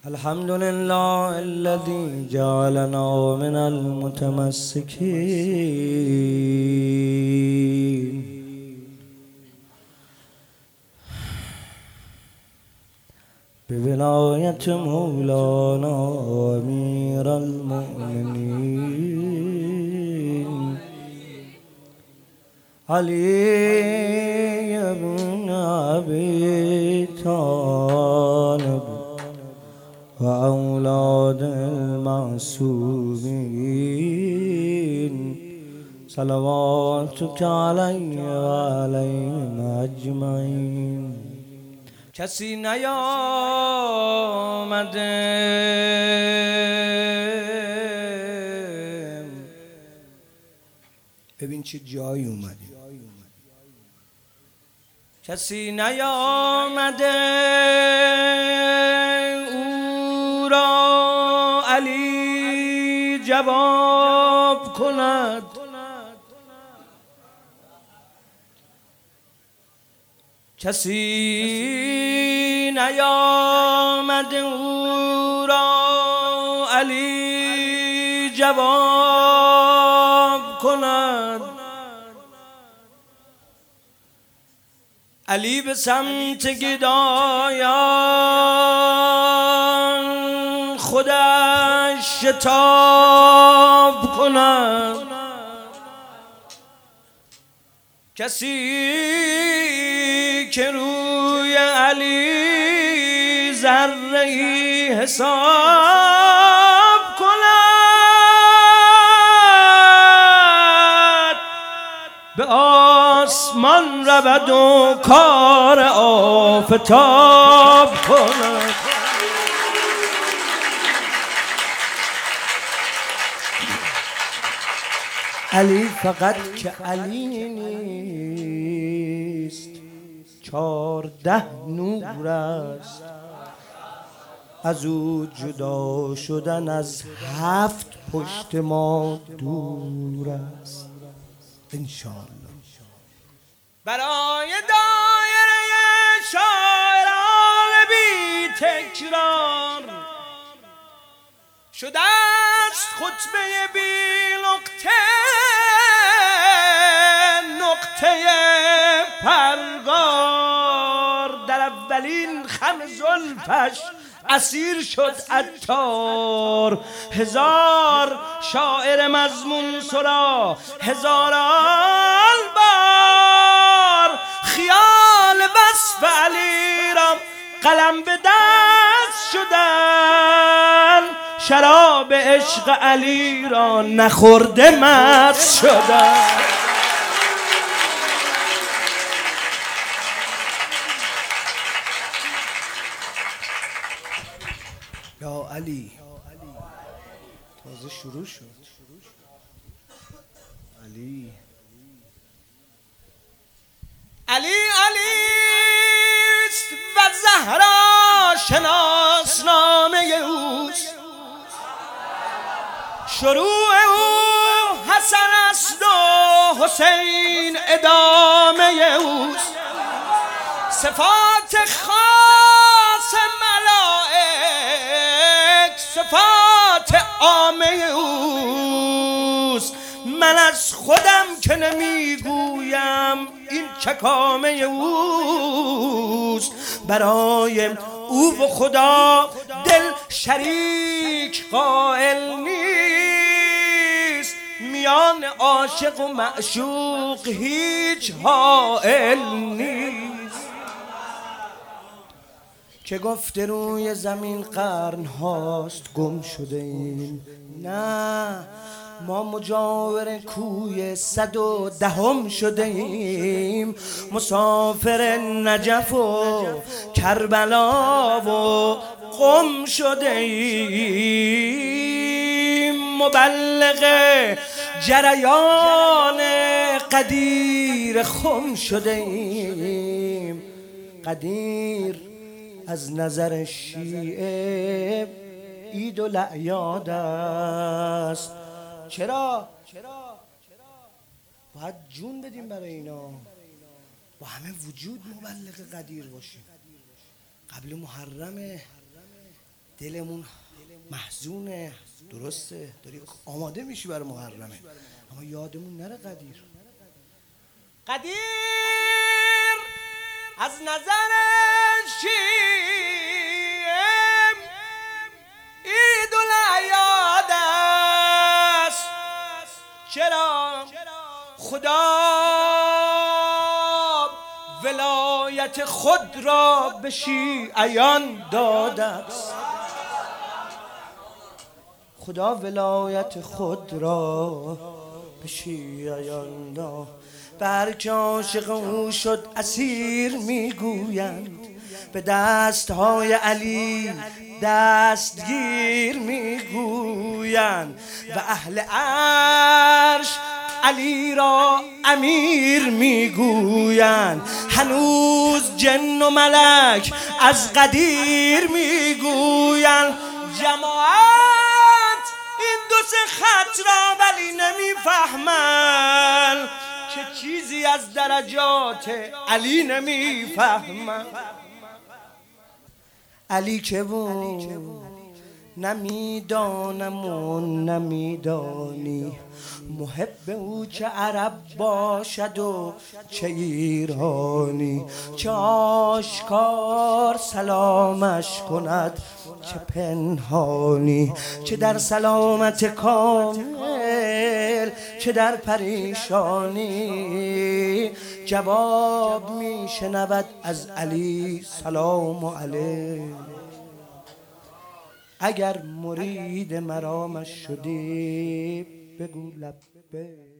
الحمد لله الذي جعلنا من المتمسكين بولاية مولانا أمير المؤمنين علي بن أبي طالب وأولاد المعصومين صلواتك علي وعليهم أجمعين. کسی نیامده ببین چه جایی اومدی. کسی نیامده او را علی جواب کند. کسی نیامده او را علی جواب کند. علی به سمت گدایان خودش شتاب کند. کسی که روی علی ذره‌ای حساب کند به آسمان رود و کار آفتاب کند. علی فقط که علی نیست، 14 نور است. از او جدا شدن از 7 پشت ما دور است. انشاءالله برای دایره شاعران بی تکرار شده است خطبه بی نقطه پرگار. در اولین خم زلفش اسیر شد عطار. 1000 شاعر مضمون سرا، هزاران بار خیال وصف علی را قلم به دست شدن. شراب عشق علی را نخورده مست شدن. یا علی تازه شروع شد. علی علیست و زهرا شناسنامه اوست. شروع او حسن است و حسین ادامه اوست. صفات خاص ملائک صفات عامه اوست. من از خودم که نمیگویم این چکامه اوست. برای او و خدا دل شریک قائل نیست. میان عاشق و معشوق هیچ حائل نیست. که گفته روی زمین قرن هاست گم شده ایم. نه، ما مجاور کوی 110 شده ایم. مسافر نجف و کربلا و قم شده ایم. مبلغ جریان قدیر خم شده ایم. قدیر از نظر شیعه عید و الاعیاد است. چرا؟ باید جون بدیم برای اینا. با همه وجود مبلغ قدیر باشیم. قبل محرمه دلمون محزونه، درسته، داری آماده میشی برای محرمه، اما یادمون نره قدیر از نظر شیم عید الاعیاد است. چرا خدا ولایت خود را به شیعیان داده است. خدا ولایت خود را به شیعیان داد. بر که عاشق او شد اسیر میگویند، به دستهای علی دستگیر میگویند و اهل عرش علی را امیر میگویند. هنوز جن و ملک از قدیر میگویند. جماعت این دو سه خط را ولی نمیفهمند، چه چیزی از درجات علی نمیفهمند. علی که بود نمیدانم و نمیدانی، محب او چه عرب باشد و چه ایرانی، چه آشکار سلامش کند چه پنهانی، چه در سلامت کامل چه در پریشانی، جواب می شنود از علی سلام علیه. اگر مرید مرامش شدی بگو لبیک.